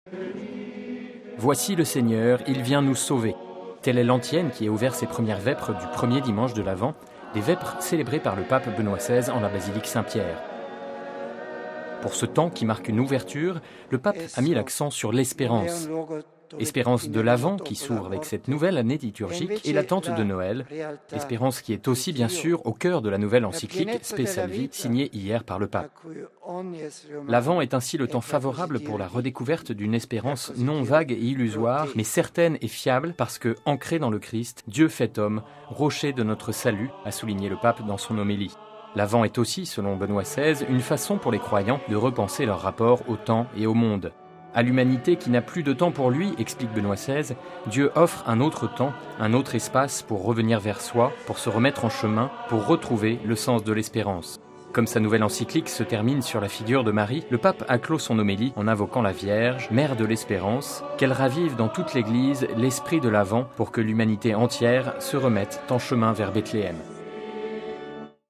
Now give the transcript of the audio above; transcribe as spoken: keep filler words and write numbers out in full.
Voici le Seigneur, il vient nous sauver. Telle est l'antienne qui a ouvert ses premières vêpres du premier dimanche de l'Avent, des vêpres célébrées par le pape Benoît seize en la basilique Saint-Pierre. Pour ce temps qui marque une ouverture, le pape a mis l'accent sur l'espérance. Espérance de l'Avent qui s'ouvre avec cette nouvelle année liturgique et l'attente de Noël. Espérance qui est aussi bien sûr au cœur de la nouvelle encyclique Spe Salvi signée hier par le pape. L'Avent est ainsi le temps favorable pour la redécouverte d'une espérance non vague et illusoire, mais certaine et fiable parce que, ancrée dans le Christ, Dieu fait homme, rocher de notre salut, a souligné le pape dans son homélie. L'Avent est aussi, selon Benoît seize, une façon pour les croyants de repenser leur rapport au temps et au monde. À l'humanité qui n'a plus de temps pour lui, explique Benoît seize, Dieu offre un autre temps, un autre espace pour revenir vers soi, pour se remettre en chemin, pour retrouver le sens de l'espérance. Comme sa nouvelle encyclique se termine sur la figure de Marie, le pape a clos son homélie en invoquant la Vierge, mère de l'espérance, qu'elle ravive dans toute l'Église l'esprit de l'Avent pour que l'humanité entière se remette en chemin vers Bethléem.